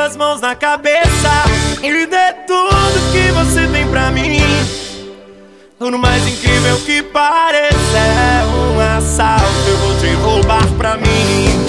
suas mãos na cabeça e dê tudo que você tem pra mim. Por mais incrível que pareça, é um assalto, eu vou te roubar pra mim.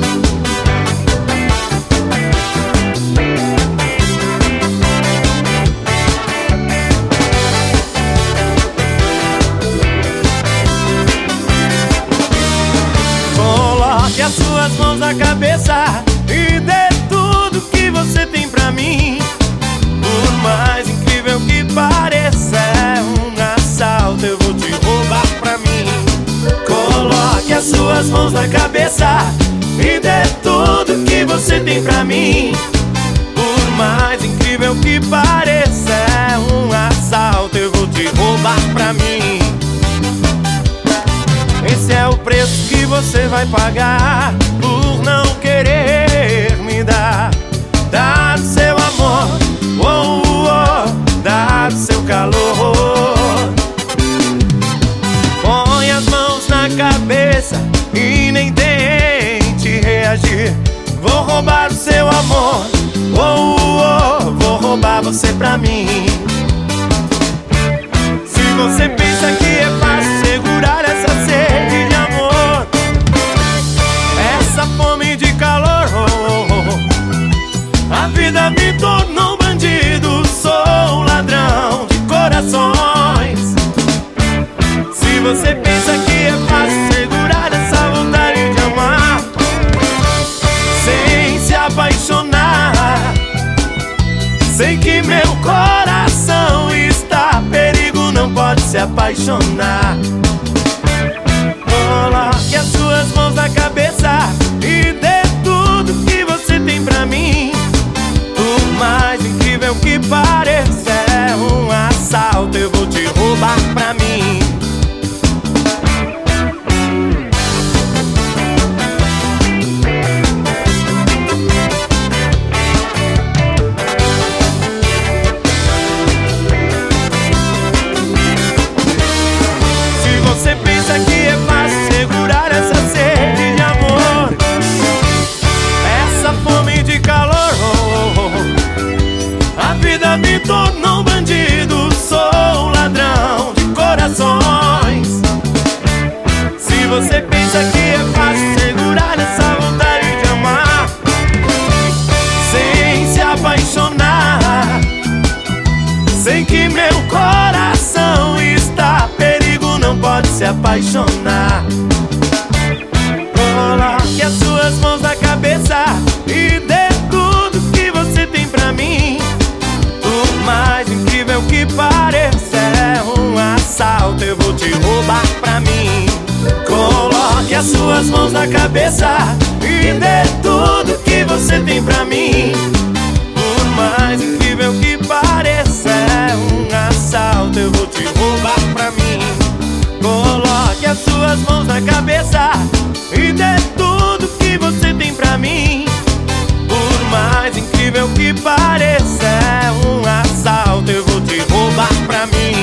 Coloque as suas mãos na cabeça e dê tudo que você tem pra mim. Por mais incrível que pareça, é um assalto, eu vou te roubar pra mim. Coloque as suas mãos na cabeça e dê tudo que você tem pra mim. Por mais incrível que pareça, é um assalto, eu vou te roubar pra mim. Esse é o preço que você vai pagar por não querer me dar. Dar o seu amor, oh, oh, dar o seu calor. Põe as mãos na cabeça e nem tente reagir. Vou roubar o seu amor, oh, oh, vou roubar você pra mim. Se você pensa que é fácil segurar essa sede de amor, essa fome de calor, oh, oh, a vida me tornou um bandido, sou um ladrão de corações. Se você pensa que é fácil segurar essa vontade de amar sem se apaixonar, sei que meu coração está a perigo, não pode se apaixonar. Coloque as suas mãos na cabeça e dê tudo que você tem pra mim. Por mais incrível que pareça, é um assalto, eu vou te roubar pra mim. Se você pensa que é fácil segurar essa sede de amor, essa fome de calor, a vida me tornou um bandido, sou um ladrão de corações. Se você pensa que é fácil segurar essa vontade de amar sem se apaixonar, sei que meu coração está a perigo, não pode se apaixonar. Coloque as suas mãos na cabeça e dê tudo que você tem pra mim. Por mais incrível que pareça, é um assalto, eu vou te roubar pra mim. Coloque as suas mãos na cabeça e dê tudo que você tem pra mim. Por mais incrível que pareça, é um assalto, eu vou te roubar pra mim. Coloque as suas mãos na cabeça e dê tudo que você tem pra mim. Por mais incrível que pareça, é um assalto, eu vou te roubar pra mim.